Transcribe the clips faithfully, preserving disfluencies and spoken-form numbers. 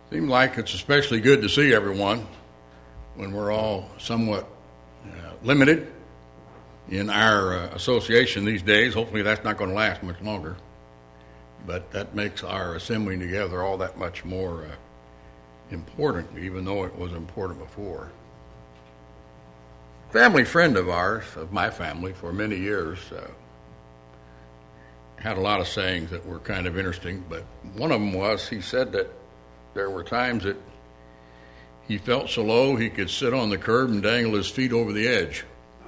Seems like it's especially good to see everyone when we're all somewhat uh, limited in our uh, association these days. Hopefully that's not going to last much longer. But that makes our assembling together all that much more uh, important, even though it was important before. Family friend of ours, of my family, for many years, uh, had a lot of sayings that were kind of interesting, but one of them was, he said that there were times that he felt so low he could sit on the curb and dangle his feet over the edge.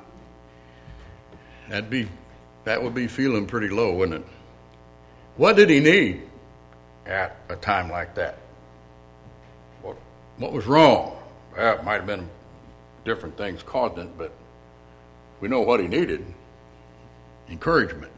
That'd be, that would be feeling pretty low, wouldn't it? What did he need at a time like that? What, what was wrong? Well, it might have been different things causing it, but we know what he needed. Encouragement.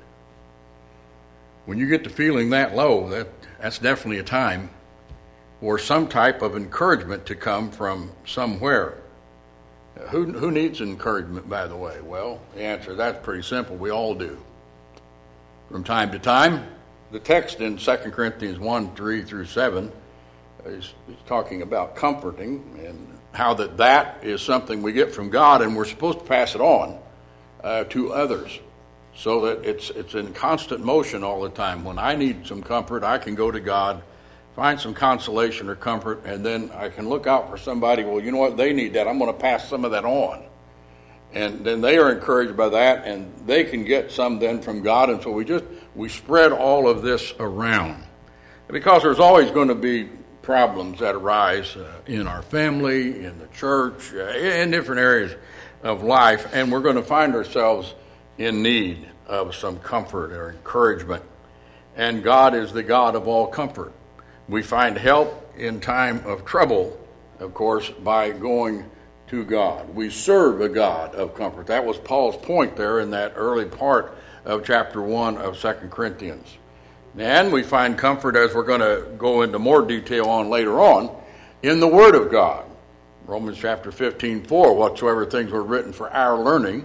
When you get to feeling that low, that, that's definitely a time for some type of encouragement to come from somewhere. Who, who needs encouragement, by the way? Well, the answer, that's pretty simple. We all do. From time to time, the text in Second Corinthians one, three through seven is, is talking about comforting and how that that is something we get from God, and we're supposed to pass it on uh, to others so that it's it's in constant motion all the time. When I need some comfort, I can go to God, find some consolation or comfort, and then I can look out for somebody. Well, you know what? They need that. I'm going to pass some of that on. And then they are encouraged by that, and they can get some then from God. And so we just, we spread all of this around. Because there's always going to be problems that arise uh, in our family, in the church, uh, in different areas of life, and we're going to find ourselves in need of some comfort or encouragement. And God is the God of all comfort. We find help in time of trouble, of course, by going to God. We serve a God of comfort. That was Paul's point there in that early part of chapter one of Second Corinthians. And we find comfort, as we're going to go into more detail on later on, in the Word of God. Romans chapter fifteen, four, whatsoever things were written for our learning,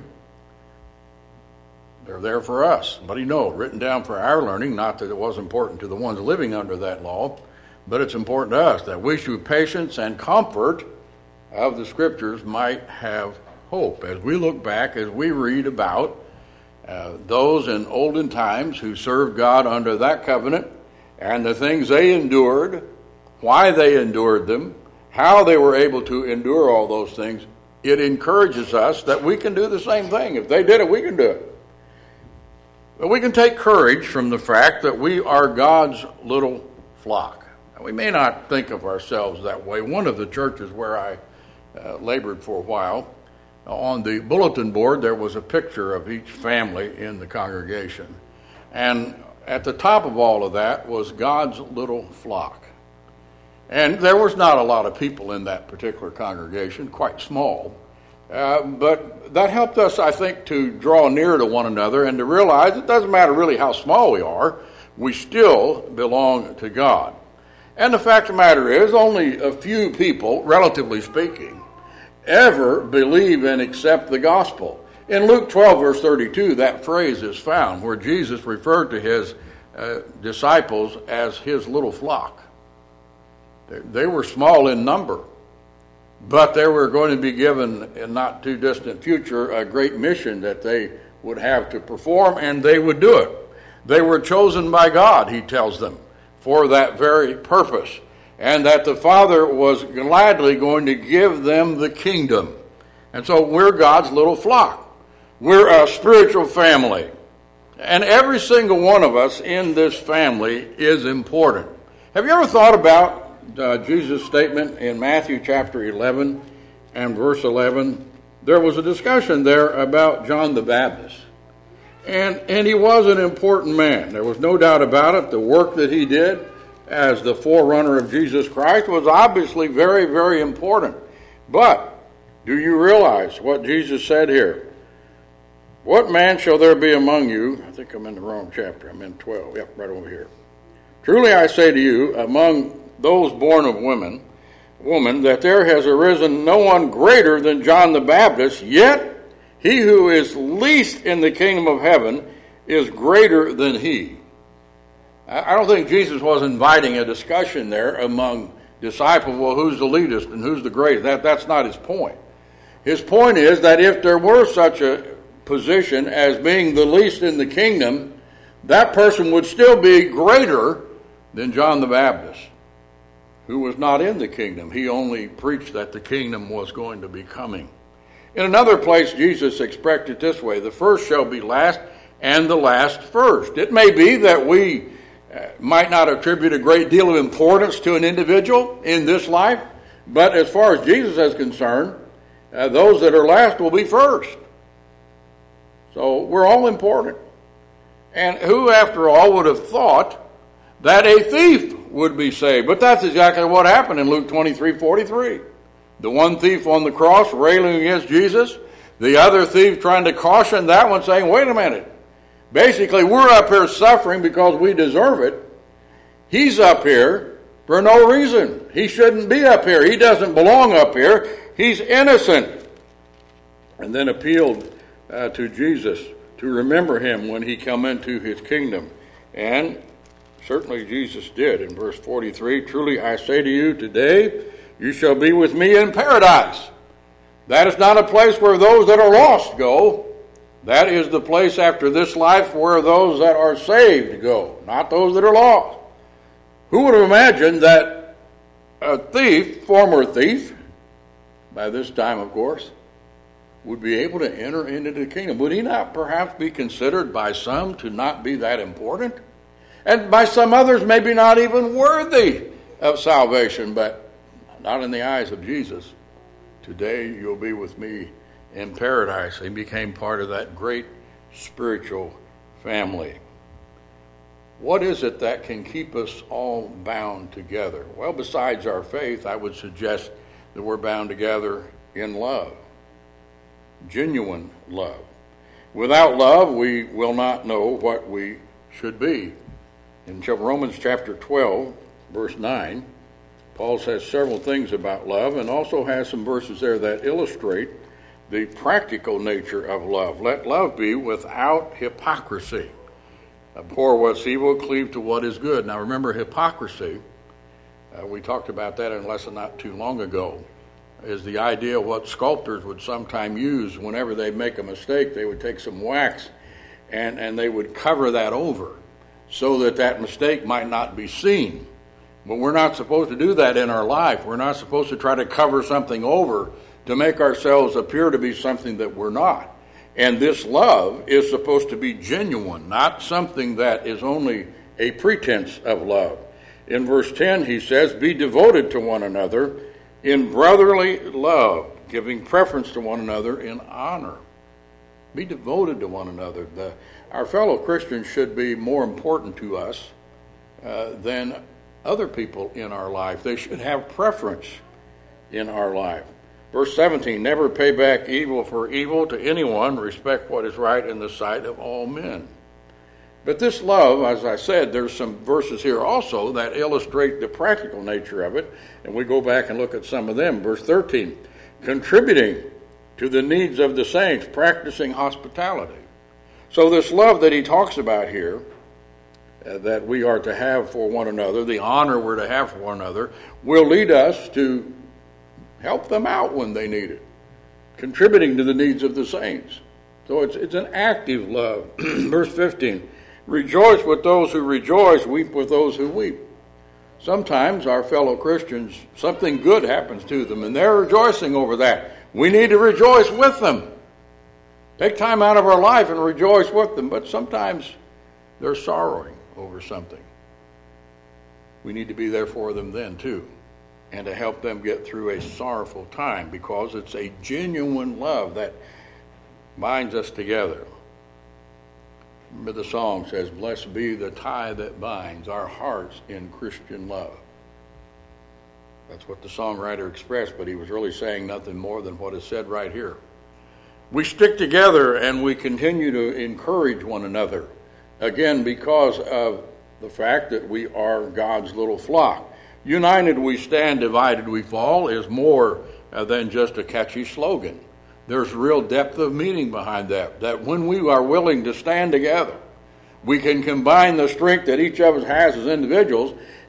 they're there for us. But you know, written down for our learning, not that it was important to the ones living under that law, but it's important to us that we, through patience and comfort of the Scriptures, might have hope. As we look back, as we read about uh, those in olden times who served God under that covenant, and the things they endured, why they endured them, how they were able to endure all those things, it encourages us that we can do the same thing. If they did it, we can do it. But we can take courage from the fact that we are God's little flock. Now, we may not think of ourselves that way. One of the churches where I uh, labored for a while, on the bulletin board there was a picture of each family in the congregation. And at the top of all of that was God's little flock. And there was not a lot of people in that particular congregation, quite small. Uh, but that helped us, I think, to draw near to one another and to realize it doesn't matter really how small we are, we still belong to God. And the fact of the matter is, only a few people, relatively speaking, ever believe and accept the gospel. In Luke twelve, verse thirty-two, that phrase is found where Jesus referred to his uh, disciples as his little flock. They, they were small in number, but they were going to be given, in not too distant future, a great mission that they would have to perform, and they would do it. They were chosen by God, he tells them, for that very purpose, and that the Father was gladly going to give them the kingdom. And so we're God's little flock. We're a spiritual family. And every single one of us in this family is important. Have you ever thought about Uh, Jesus' statement in Matthew chapter eleven and verse eleven? There was a discussion there about John the Baptist. And, and he was an important man. There was no doubt about it. The work that he did as the forerunner of Jesus Christ was obviously very, very important. But do you realize what Jesus said here? What man shall there be among you? I think I'm in the wrong chapter. I'm in twelve. Yep, right over here. Truly I say to you, among those born of women, woman, that there has arisen no one greater than John the Baptist, yet he who is least in the kingdom of heaven is greater than he. I don't think Jesus was inviting a discussion there among disciple, well, who's the leadest and who's the greatest? That, that's not his point. His point is that if there were such a position as being the least in the kingdom, that person would still be greater than John the Baptist, who was not in the kingdom. He only preached that the kingdom was going to be coming. In another place, Jesus expressed it this way: the first shall be last, and the last first. It may be that we uh, might not attribute a great deal of importance to an individual in this life, but as far as Jesus is concerned, uh, those that are last will be first. So we're all important. And who, after all, would have thought that a thief would be saved? But that's exactly what happened in Luke twenty-three forty-three. The one thief on the cross railing against Jesus, the other thief trying to caution that one, saying, wait a minute. Basically, we're up here suffering because we deserve it. He's up here for no reason. He shouldn't be up here. He doesn't belong up here. He's innocent. And then appealed uh, to Jesus to remember him when he come into his kingdom. And certainly Jesus did. In verse forty-three, truly I say to you, today you shall be with me in paradise. That is not a place where those that are lost go. That is the place after this life where those that are saved go, not those that are lost. Who would have imagined that a thief, former thief, by this time of course, would be able to enter into the kingdom? Would he not perhaps be considered by some to not be that important? And by some others maybe not even worthy of salvation, but not in the eyes of Jesus. Today you'll be with me in paradise. He became part of that great spiritual family. What is it that can keep us all bound together? Well, besides our faith, I would suggest that we're bound together in love. Genuine love. Without love, we will not know what we should be. In Romans chapter twelve, verse nine, Paul says several things about love and also has some verses there that illustrate the practical nature of love. Let love be without hypocrisy. Abhor what's evil, cleave to what is good. Now remember, hypocrisy, uh, we talked about that in a lesson not too long ago, is the idea of what sculptors would sometime use whenever they make a mistake. They would take some wax and, and they would cover that over so that that mistake might not be seen. But we're not supposed to do that in our life. We're not supposed to try to cover something over to make ourselves appear to be something that we're not. And this love is supposed to be genuine, not something that is only a pretense of love. In verse ten, he says, be devoted to one another in brotherly love, giving preference to one another in honor. Be devoted to one another. The, our fellow Christians should be more important to us uh, than other people in our life. They should have preference in our life. Verse seventeen, never pay back evil for evil to anyone. Respect what is right in the sight of all men. But this love, as I said, there's some verses here also that illustrate the practical nature of it. And we go back and look at some of them. Verse thirteen, contributing to the needs of the saints, practicing hospitality. So this love that he talks about here, uh, that we are to have for one another, the honor we're to have for one another, will lead us to help them out when they need it, contributing to the needs of the saints. So it's it's an active love. Verse fifteen, rejoice with those who rejoice, weep with those who weep. Sometimes our fellow Christians, something good happens to them, and they're rejoicing over that. We need to rejoice with them. Take time out of our life and rejoice with them, but sometimes they're sorrowing over something. We need to be there for them then, too, and to help them get through a sorrowful time, because it's a genuine love that binds us together. Remember the song says, blessed be the tie that binds our hearts in Christian love. That's what the songwriter expressed, but he was really saying nothing more than what is said right here. We stick together and we continue to encourage one another, again, because of the fact that we are God's little flock. United we stand, divided we fall is more uh, than just a catchy slogan. There's real depth of meaning behind that, that when we are willing to stand together, we can combine the strength that each of us has as individuals, and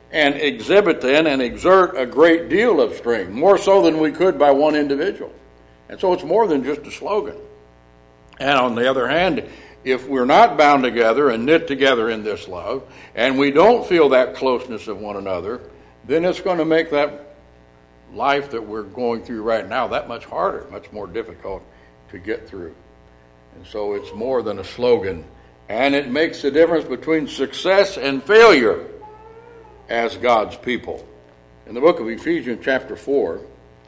and exhibit then and exert a great deal of strength, more so than we could by one individual. And so it's more than just a slogan. And on the other hand, if we're not bound together and knit together in this love, and we don't feel that closeness of one another, then it's going to make that life that we're going through right now that much harder, much more difficult to get through. And so it's more than a slogan, and it makes the difference between success and failure as God's people. In the book of Ephesians chapter four,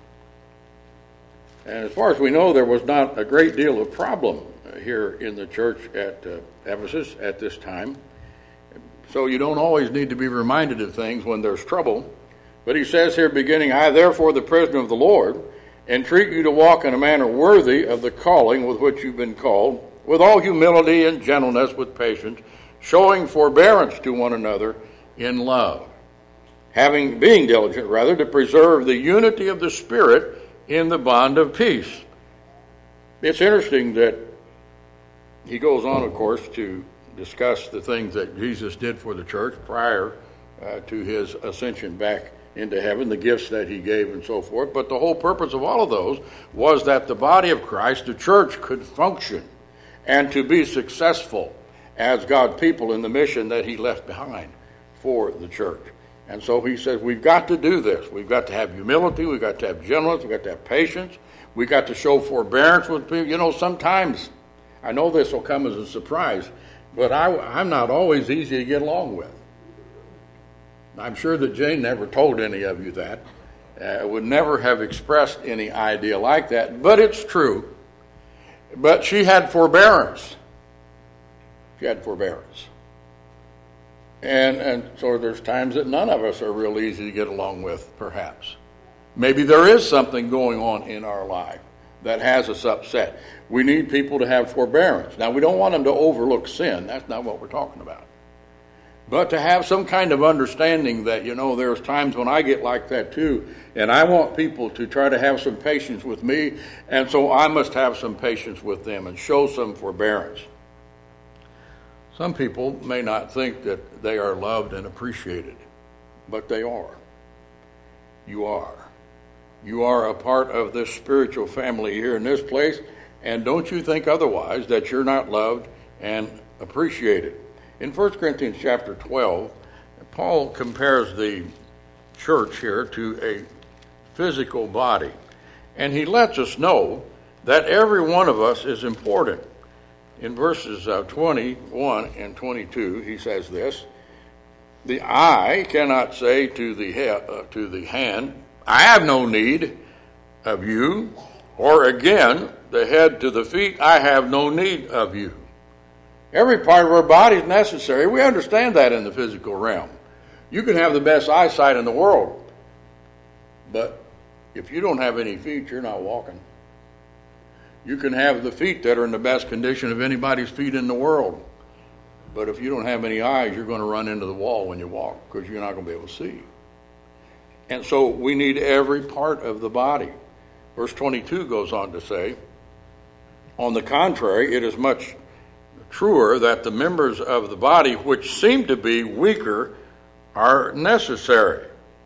and as far as we know, there was not a great deal of problem here in the church at uh, Ephesus at this time. So you don't always need to be reminded of things when there's trouble. But he says here beginning, I therefore, the prisoner of the Lord, entreat you to walk in a manner worthy of the calling with which you've been called, with all humility and gentleness, with patience, showing forbearance to one another in love, having being diligent rather to preserve the unity of the Spirit in the bond of peace. It's interesting that he goes on, of course, to discuss the things that Jesus did for the church prior uh, to his ascension back into heaven, the gifts that he gave and so forth. But the whole purpose of all of those was that the body of Christ, the church, could function and to be successful as God's people in the mission that he left behind for the church. And so he says, we've got to do this. We've got to have humility. We've got to have gentleness. We've got to have patience. We've got to show forbearance with people. You know, sometimes, I know this will come as a surprise, but I, I'm not always easy to get along with. I'm sure that Jane never told any of you that. Uh, would never have expressed any idea like that, but it's true. But she had forbearance. She had forbearance. And and so there's times that none of us are real easy to get along with, perhaps. Maybe there is something going on in our life that has us upset. We need people to have forbearance. Now, we don't want them to overlook sin. That's not what we're talking about. But to have some kind of understanding that, you know, there's times when I get like that too, and I want people to try to have some patience with me, and so I must have some patience with them and show some forbearance. Some people may not think that they are loved and appreciated, but they are. You are. You are a part of this spiritual family here in this place, and don't you think otherwise, that you're not loved and appreciated. In First Corinthians chapter twelve, Paul compares the church here to a physical body, and he lets us know that every one of us is important. In verses uh, twenty-one and twenty-two, he says this, the eye cannot say to the, he- uh, to the hand, I have no need of you, or again, the head to the feet, I have no need of you. Every part of our body is necessary. We understand that in the physical realm. You can have the best eyesight in the world, but if you don't have any feet, you're not walking. You can have the feet that are in the best condition of anybody's feet in the world, but if you don't have any eyes, you're going to run into the wall when you walk because you're not going to be able to see. And so we need every part of the body. Verse twenty-two goes on to say, on the contrary, it is much truer that the members of the body which seem to be weaker are necessary.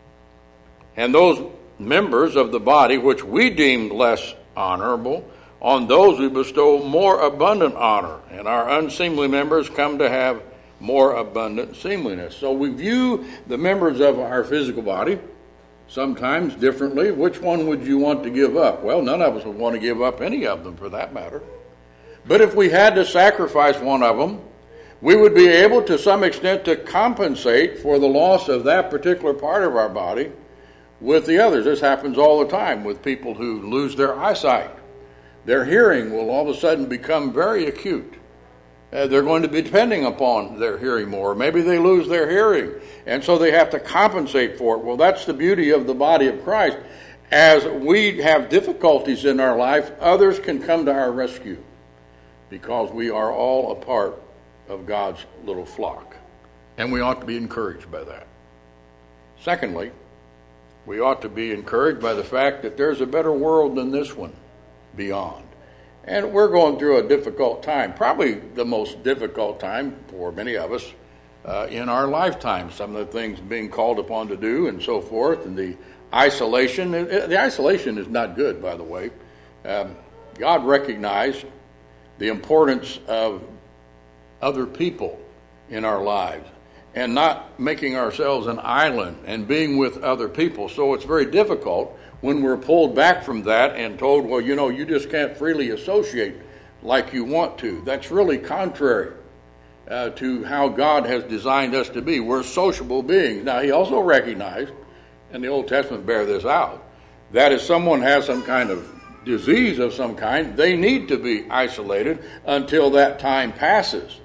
And those members of the body which we deemed less honorable, on those we bestow more abundant honor, and our unseemly members come to have more abundant seemliness. So we view the members of our physical body sometimes differently. Which one would you want to give up? Well, none of us would want to give up any of them for that matter. But if we had to sacrifice one of them, we would be able to some extent to compensate for the loss of that particular part of our body with the others. This happens all the time with people who lose their eyesight. Their hearing will all of a sudden become very acute. Uh, they're going to be depending upon their hearing more. Maybe they lose their hearing, and so they have to compensate for it. Well, that's the beauty of the body of Christ. As we have difficulties in our life, others can come to our rescue, because we are all a part of God's little flock. And we ought to be encouraged by that. Secondly, we ought to be encouraged by the fact that there's a better world than this one beyond. And we're going through a difficult time, probably the most difficult time for many of us uh, in our lifetime. Some of the things being called upon to do and so forth, and the isolation. The isolation is not good, by the way. Um, God recognized the importance of other people in our lives and not making ourselves an island and being with other people. So it's very difficult when we're pulled back from that and told, well, you know, you just can't freely associate like you want to. That's really contrary uh, to how God has designed us to be. We're sociable beings. Now, he also recognized, and the Old Testament bear this out, that if someone has some kind of disease of some kind, they need to be isolated until that time passes.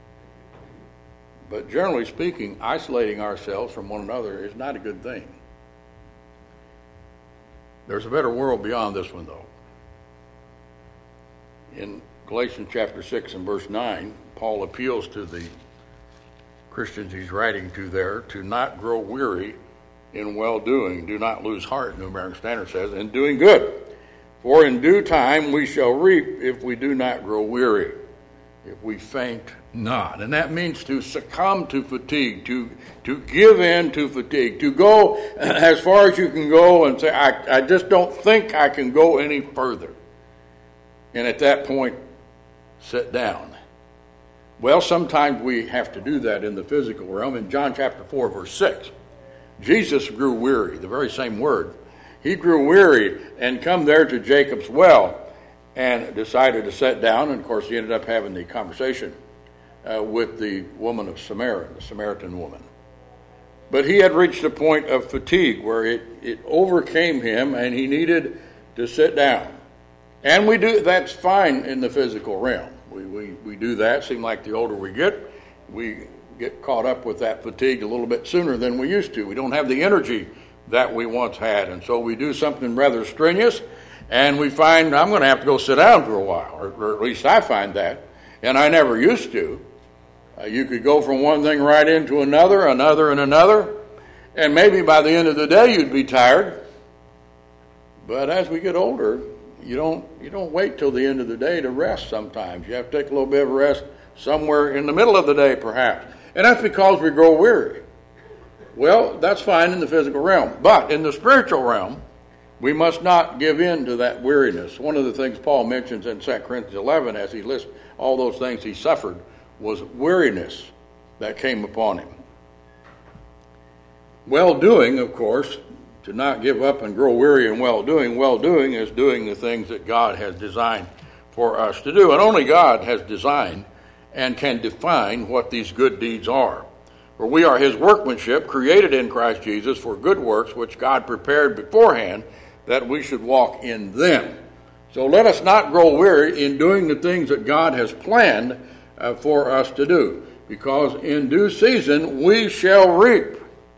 But generally speaking, isolating ourselves from one another is not a good thing. There's a better world beyond this one, though. In Galatians chapter six and verse nine, Paul appeals to the Christians he's writing to there to not grow weary in well-doing. Do not lose heart, New American Standard says, in doing good. For in due time we shall reap if we do not grow weary, if we faint not. And that means to succumb to fatigue, to to give in to fatigue, to go as far as you can go and say, I, I just don't think I can go any further. And at that point, sit down. Well, sometimes we have to do that in the physical realm. In John chapter four, verse six, Jesus grew weary, the very same word. He grew weary and come there to Jacob's well and decided to sit down. And, of course, he ended up having the conversation uh, with the woman of Samaria, the Samaritan woman. But he had reached a point of fatigue where it, it overcame him and he needed to sit down. And we do that's fine in the physical realm. We, we, we do that. Seems like the older we get, we get caught up with that fatigue a little bit sooner than we used to. We don't have the energy that we once had. And so we do something rather strenuous, and we find I'm going to have to go sit down for a while, or, or at least I find that. And I never used to. Uh, you could go from one thing right into another, another, and another, and maybe by the end of the day you'd be tired. But as we get older, you don't you don't wait till the end of the day to rest sometimes. You have to take a little bit of rest somewhere in the middle of the day, perhaps. And that's because we grow weary. Well, that's fine in the physical realm. But in the spiritual realm, we must not give in to that weariness. One of the things Paul mentions in Second Corinthians eleven, as he lists all those things he suffered, was weariness that came upon him. Well-doing, of course, to not give up and grow weary in well-doing. Well-doing is doing the things that God has designed for us to do. And only God has designed and can define what these good deeds are. For we are his workmanship, created in Christ Jesus for good works, which God prepared beforehand that we should walk in them. So let us not grow weary in doing the things that God has planned uh, for us to do, because in due season we shall reap.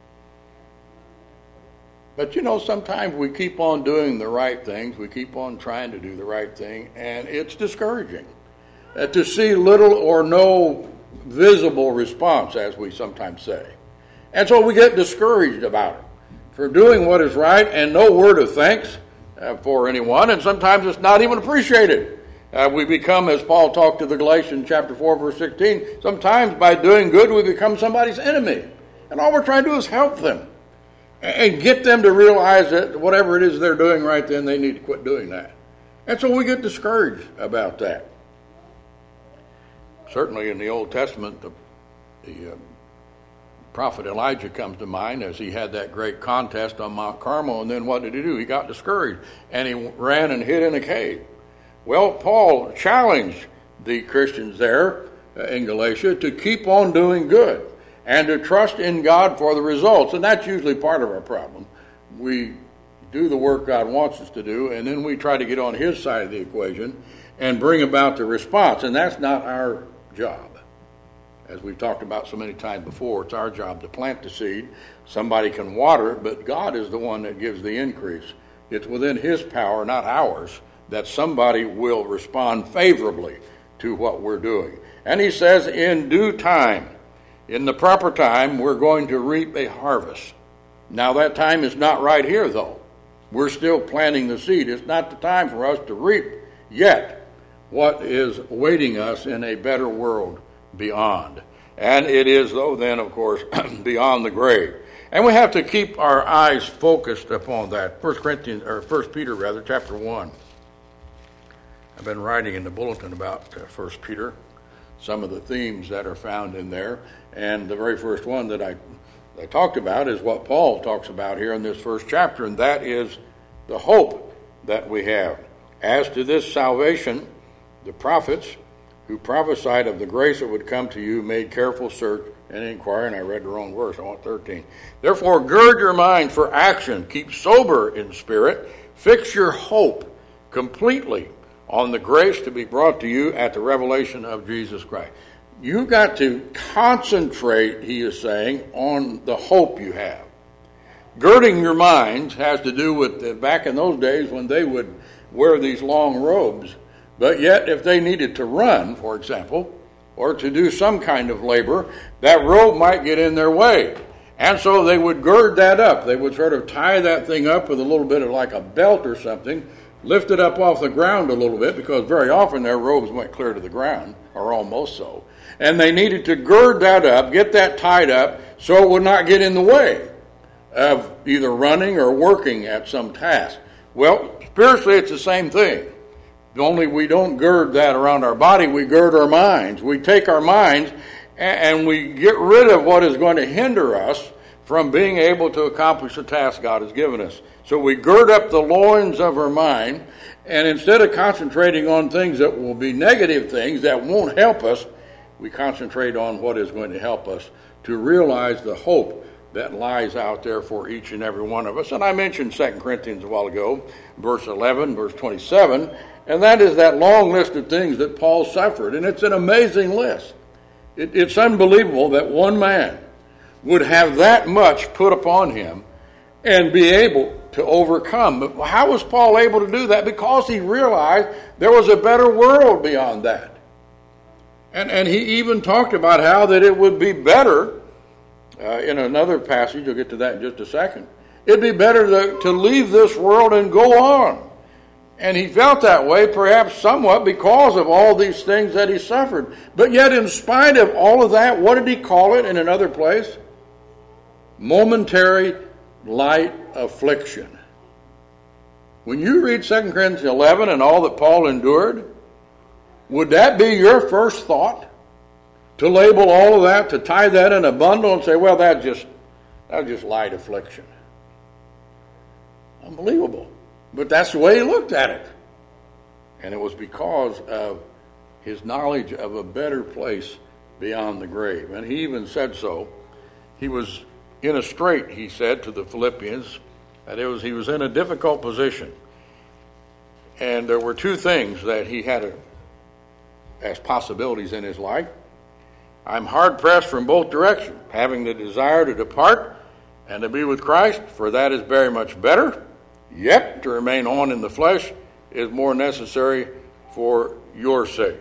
But you know, sometimes we keep on doing the right things, we keep on trying to do the right thing, and it's discouraging uh, to see little or no visible response, as we sometimes say. And so we get discouraged about it, for doing what is right and no word of thanks uh, for anyone, and sometimes it's not even appreciated. Uh, we become, as Paul talked to the Galatians chapter four, verse sixteen, sometimes by doing good we become somebody's enemy. And all we're trying to do is help them and get them to realize that whatever it is they're doing right then, they need to quit doing that. And so we get discouraged about that. Certainly in the Old Testament, the, the uh, prophet Elijah comes to mind as he had that great contest on Mount Carmel, and then what did he do? He got discouraged, and he ran and hid in a cave. Well, Paul challenged the Christians there uh, in Galatia to keep on doing good and to trust in God for the results, and that's usually part of our problem. We do the work God wants us to do, and then we try to get on his side of the equation and bring about the response, and that's not our job. As we've talked about so many times before, it's our job to plant the seed. Somebody can water it, but God is the one that gives the increase. It's within his power, not ours, that somebody will respond favorably to what we're doing. And he says, in due time, in the proper time, we're going to reap a harvest. Now that time is not right here, though. We're still planting the seed. It's not the time for us to reap yet what is awaiting us in a better world beyond. And it is, though, then, of course, beyond the grave. And we have to keep our eyes focused upon that. First Corinthians, or First Peter, rather, chapter one. I've been writing in the bulletin about uh, First Peter, some of the themes that are found in there. And the very first one that I, I talked about is what Paul talks about here in this first chapter, and that is the hope that we have. As to this salvation, the prophets who prophesied of the grace that would come to you made careful search and inquire, and I read the wrong verse, I want thirteen. Therefore, gird your mind for action, keep sober in spirit, fix your hope completely on the grace to be brought to you at the revelation of Jesus Christ. You've got to concentrate, he is saying, on the hope you have. Girding your minds has to do with the, back in those days when they would wear these long robes, but yet if they needed to run, for example, or to do some kind of labor, that robe might get in their way. And so they would gird that up. They would sort of tie that thing up with a little bit of like a belt or something, lift it up off the ground a little bit, because very often their robes went clear to the ground, or almost so. And they needed to gird that up, get that tied up, so it would not get in the way of either running or working at some task. Well, spiritually it's the same thing. Only we don't gird that around our body, we gird our minds. We take our minds and we get rid of what is going to hinder us from being able to accomplish the task God has given us. So we gird up the loins of our mind, and instead of concentrating on things that will be negative things that won't help us, we concentrate on what is going to help us to realize the hope that lies out there for each and every one of us. And I mentioned Second Corinthians a while ago, verse eleven, verse twenty-seven, and that is that long list of things that Paul suffered. And it's an amazing list. It, it's unbelievable that one man would have that much put upon him and be able to overcome. But how was Paul able to do that? Because he realized there was a better world beyond that. And, and he even talked about how that it would be better, uh, in another passage, you'll get to that in just a second, it'd be better to, to leave this world and go on. And he felt that way, perhaps somewhat because of all these things that he suffered. But yet, in spite of all of that, what did he call it in another place? Momentary light affliction. When you read Second Corinthians eleven and all that Paul endured, would that be your first thought? To label all of that, to tie that in a bundle and say, well, that's just, that's just light affliction. Unbelievable. But that's the way he looked at it. And it was because of his knowledge of a better place beyond the grave. And he even said so. He was in a strait, he said to the Philippians, that it was he was in a difficult position. And there were two things that he had a, as possibilities in his life. I'm hard-pressed from both directions, having the desire to depart and to be with Christ, for that is very much better. Yet, to remain on in the flesh is more necessary for your sake.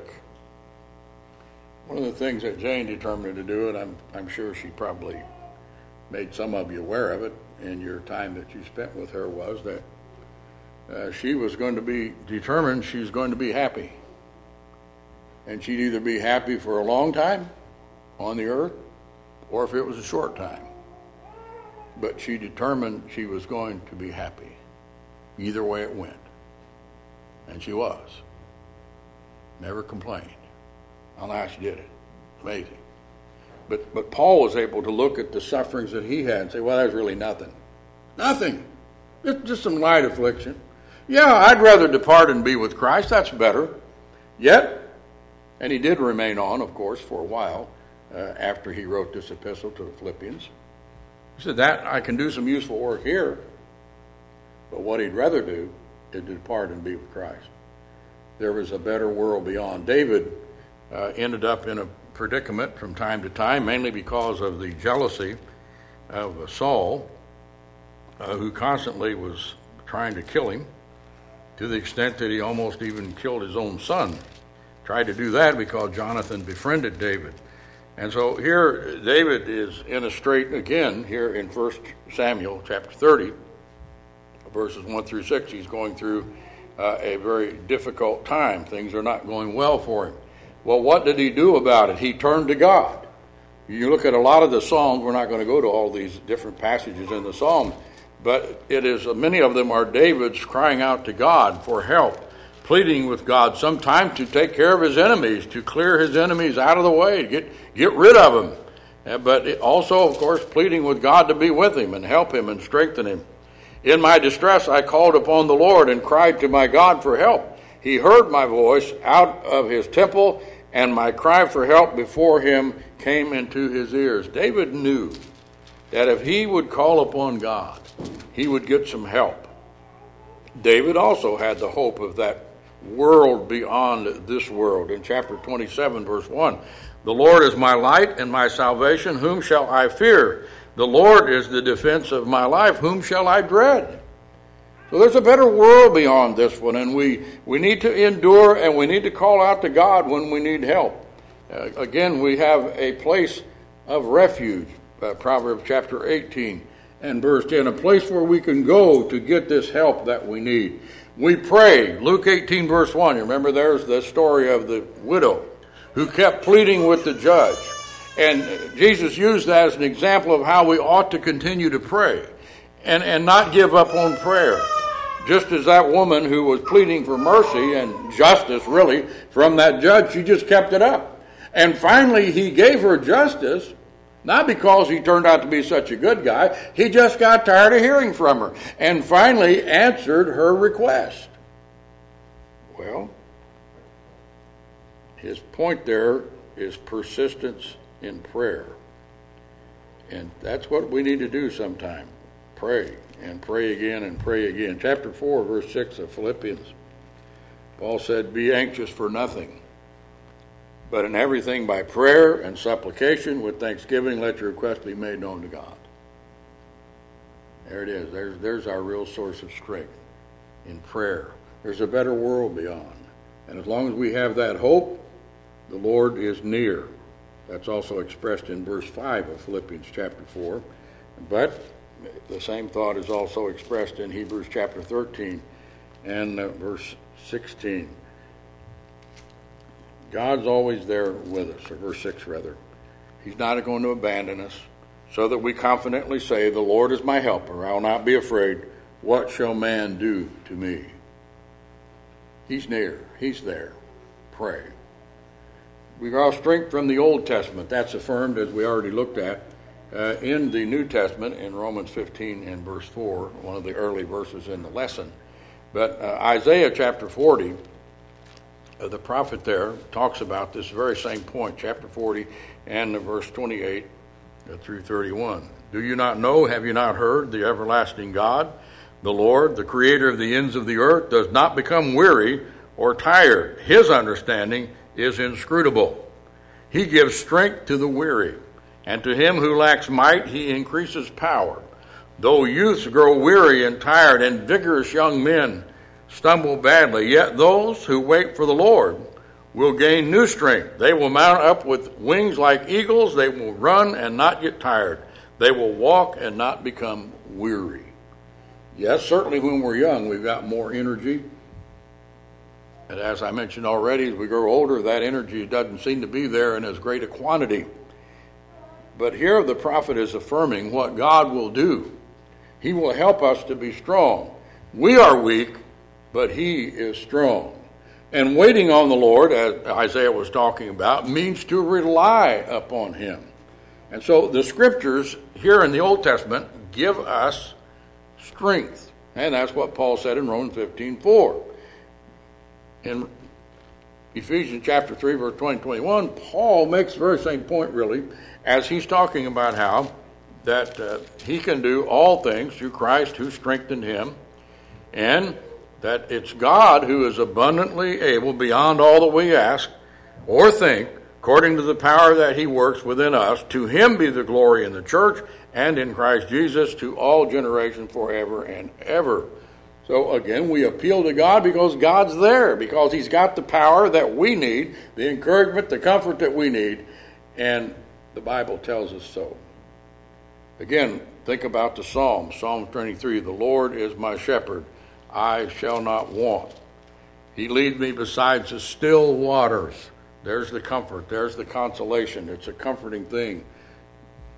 One of the things that Jane determined to do, and I'm, I'm sure she probably made some of you aware of it in your time that you spent with her, was that uh, she was going to be determined she's going to be happy. And she'd either be happy for a long time on the earth, or if it was a short time. But she determined she was going to be happy. Either way it went. And she was. Never complained. I don't know how she did it. Amazing. But but Paul was able to look at the sufferings that he had and say, well, that's really nothing. Nothing. It's just some light affliction. Yeah, I'd rather depart and be with Christ. That's better. Yet, and he did remain on, of course, for a while uh, after he wrote this epistle to the Philippians. He said, that I can do some useful work here. But what he'd rather do is depart and be with Christ. There was a better world beyond. David uh, ended up in a predicament from time to time, mainly because of the jealousy of Saul, uh, who constantly was trying to kill him, to the extent that he almost even killed his own son. Tried to do that because Jonathan befriended David. And so here David is in a strait again here in First Samuel chapter thirty. Verses one through six, he's going through uh, a very difficult time. Things are not going well for him. Well, what did he do about it? He turned to God. You look at a lot of the Psalms, we're not going to go to all these different passages in the Psalms, but it is, many of them are David's crying out to God for help, pleading with God sometime to take care of his enemies, to clear his enemies out of the way, get, get rid of them. Uh, but it also, of course, pleading with God to be with him and help him and strengthen him. In my distress, I called upon the Lord and cried to my God for help. He heard my voice out of his temple, and my cry for help before him came into his ears. David knew that if he would call upon God, he would get some help. David also had the hope of that world beyond this world. In chapter twenty-seven, verse one, the Lord is my light and my salvation. Whom shall I fear? The Lord is the defense of my life. Whom shall I dread? So there's a better world beyond this one, and we, we need to endure, and we need to call out to God when we need help. Uh, again, we have a place of refuge, uh, Proverbs chapter eighteen and verse ten, a place where we can go to get this help that we need. We pray, Luke eighteen, verse one, you remember there's the story of the widow who kept pleading with the judge. And Jesus used that as an example of how we ought to continue to pray and, and not give up on prayer. Just as that woman who was pleading for mercy and justice, really, from that judge, she just kept it up. And finally, he gave her justice, not because he turned out to be such a good guy. He just got tired of hearing from her and finally answered her request. Well, his point there is persistence in prayer. And that's what we need to do sometime. Pray and pray again and pray again. Chapter four, verse six of Philippians. Paul said, be anxious for nothing, but in everything by prayer and supplication with thanksgiving, let your request be made known to God. There it is. There's, there's our real source of strength, in prayer. There's a better world beyond. And as long as we have that hope, the Lord is near. That's also expressed in verse five of Philippians chapter four. But the same thought is also expressed in Hebrews chapter thirteen and uh, verse sixteen. God's always there with us, or verse six rather. He's not going to abandon us, so that we confidently say, the Lord is my helper. I will not be afraid. What shall man do to me? He's near. He's there. Pray. We draw strength from the Old Testament. That's affirmed, as we already looked at, uh, in the New Testament in Romans fifteen and verse four, one of the early verses in the lesson. But uh, Isaiah chapter forty, uh, the prophet there talks about this very same point, chapter forty and verse twenty-eight uh, through thirty-one. Do you not know, have you not heard, the everlasting God, the Lord, the creator of the ends of the earth, does not become weary or tired. His understanding is inscrutable. He gives strength to the weary, and to him who lacks might he increases power. Though youths grow weary and tired, and vigorous young men stumble badly, yet those who wait for the Lord will gain new strength. They will mount up with wings like eagles. They will run and not get tired. They will walk and not become weary. Yes, certainly when we're young, we've got more energy. And as I mentioned already, as we grow older, that energy doesn't seem to be there in as great a quantity. But here the prophet is affirming what God will do. He will help us to be strong. We are weak, but he is strong. And waiting on the Lord, as Isaiah was talking about, means to rely upon him. And so the scriptures here in the Old Testament give us strength. And that's what Paul said in Romans fifteen four. In Ephesians chapter three, verse twenty and twenty-one, Paul makes the very same point, really, as he's talking about how that uh, he can do all things through Christ who strengthened him, and that it's God who is abundantly able, beyond all that we ask or think, according to the power that he works within us. To him be the glory in the church and in Christ Jesus to all generations forever and ever. So again, we appeal to God because God's there, because he's got the power that we need, the encouragement, the comfort that we need, and the Bible tells us so. Again, think about the Psalm, Psalm twenty-three, the Lord is my shepherd, I shall not want. He leads me beside the still waters. There's the comfort, there's the consolation. It's a comforting thing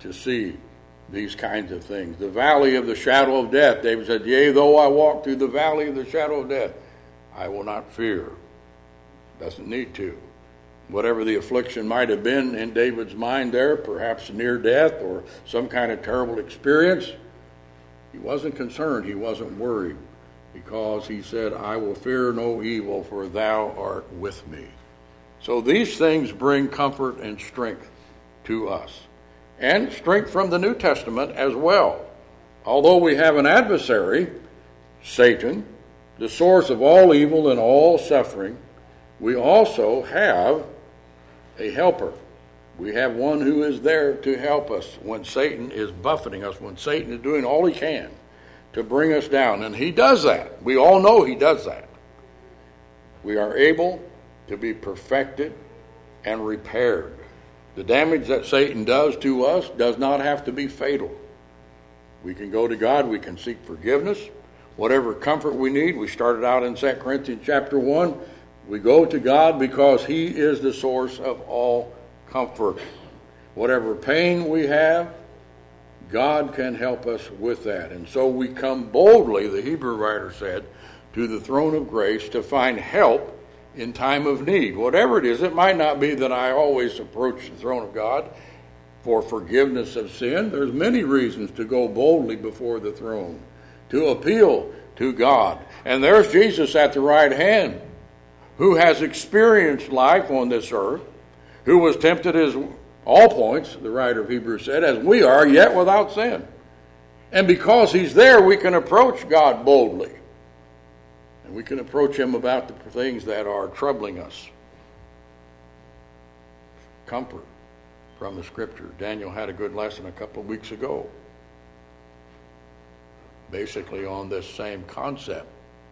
to see these kinds of things. The valley of the shadow of death. David said, yea, though I walk through the valley of the shadow of death, I will not fear. Doesn't need to. Whatever the affliction might have been in David's mind there, perhaps near death or some kind of terrible experience, he wasn't concerned. He wasn't worried, because he said, I will fear no evil, for thou art with me. So these things bring comfort and strength to us. And strength from the New Testament as well. Although we have an adversary, Satan, the source of all evil and all suffering, we also have a helper. We have one who is there to help us when Satan is buffeting us, when Satan is doing all he can to bring us down. And he does that. We all know he does that. We are able to be perfected and repaired. The damage that Satan does to us does not have to be fatal. We can go to God. We can seek forgiveness. Whatever comfort we need. We started out in Second Corinthians chapter one. We go to God because he is the source of all comfort. Whatever pain we have, God can help us with that. And so we come boldly, the Hebrew writer said, to the throne of grace to find help in time of need. Whatever it is, it might not be that I always approach the throne of God for forgiveness of sin. There's many reasons to go boldly before the throne, to appeal to God. And there's Jesus at the right hand, who has experienced life on this earth, who was tempted as all points, the writer of Hebrews said, as we are, yet without sin. And because he's there, we can approach God boldly. And we can approach him about the things that are troubling us. Comfort from the Scripture. Daniel had a good lesson a couple of weeks ago, basically on this same concept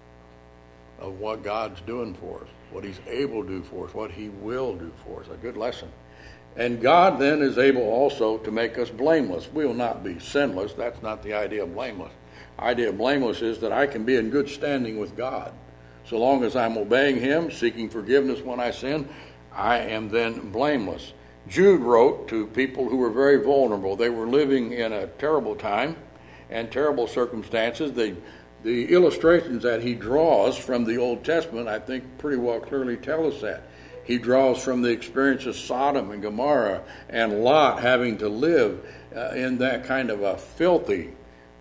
of what God's doing for us, what he's able to do for us, what he will do for us. A good lesson. And God then is able also to make us blameless. We will not be sinless. That's not the idea of blameless. Idea of blameless is that I can be in good standing with God. So long as I'm obeying him, seeking forgiveness when I sin, I am then blameless. Jude wrote to people who were very vulnerable. They were living in a terrible time and terrible circumstances. The, the illustrations that he draws from the Old Testament, I think, pretty well clearly tell us that. He draws from the experience of Sodom and Gomorrah and Lot having to live uh, in that kind of a filthy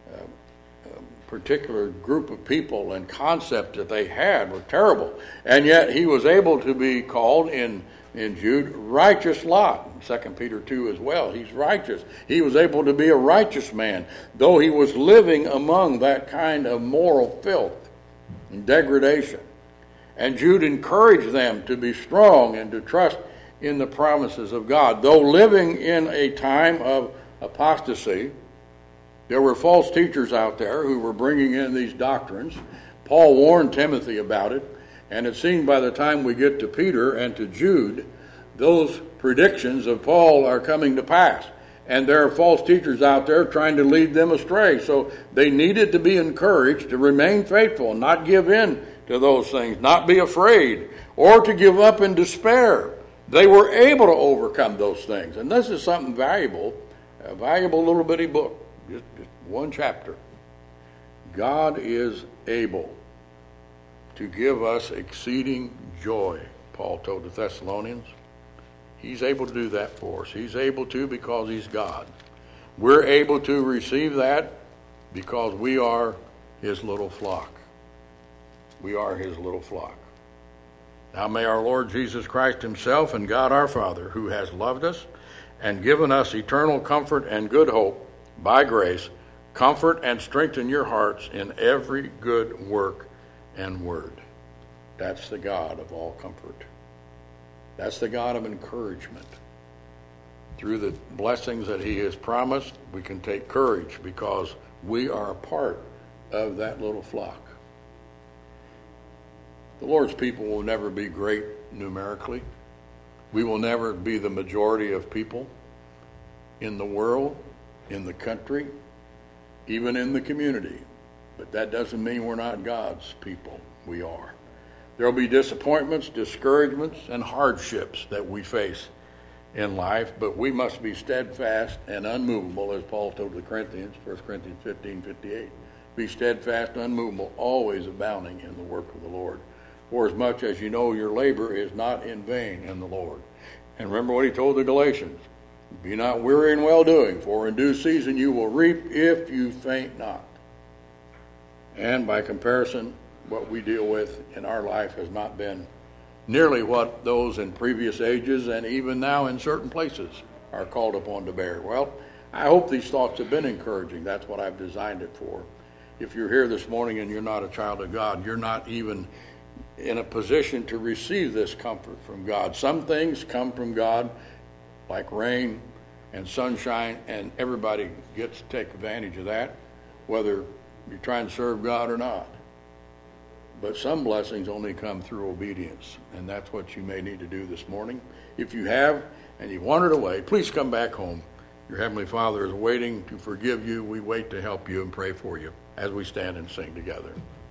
particular group of people, and concept that they had were terrible. And yet he was able to be called in, in Jude, righteous Lot. Second Peter two as well. He's righteous. He was able to be a righteous man, though he was living among that kind of moral filth and degradation. And Jude encouraged them to be strong and to trust in the promises of God. Though living in a time of apostasy, there were false teachers out there who were bringing in these doctrines. Paul warned Timothy about it, and it seemed by the time we get to Peter and to Jude, those predictions of Paul are coming to pass. And there are false teachers out there trying to lead them astray. So they needed to be encouraged to remain faithful, not give in to those things, not be afraid, or to give up in despair. They were able to overcome those things. And this is something valuable, a valuable little bitty book. Just, just one chapter. God is able to give us exceeding joy, Paul told the Thessalonians. He's able to do that for us. He's able to because he's God. We're able to receive that because we are his little flock. We are his little flock. Now may our Lord Jesus Christ himself and God our Father, who has loved us and given us eternal comfort and good hope, by grace, comfort and strengthen your hearts in every good work and word. That's the God of all comfort. That's the God of encouragement. Through the blessings that he has promised, we can take courage because we are a part of that little flock. The Lord's people will never be great numerically. We will never be the majority of people in the world, in the country, even in the community. But that doesn't mean we're not God's people. We are. There will be disappointments, discouragements, and hardships that we face in life, but we must be steadfast and unmovable, as Paul told the Corinthians, First Corinthians fifteen fifty-eight. Be steadfast, unmovable, always abounding in the work of the Lord. For as much as you know your labor is not in vain in the Lord. And remember what he told the Galatians. Be not weary in well-doing, for in due season you will reap if you faint not. And by comparison, what we deal with in our life has not been nearly what those in previous ages and even now in certain places are called upon to bear. Well, I hope these thoughts have been encouraging. That's what I've designed it for. If you're here this morning and you're not a child of God, you're not even in a position to receive this comfort from God. Some things come from God, like rain and sunshine, and everybody gets to take advantage of that, whether you're trying to serve God or not. But some blessings only come through obedience, and that's what you may need to do this morning. If you have and you've wandered away, please come back home. Your Heavenly Father is waiting to forgive you. We wait to help you and pray for you as we stand and sing together.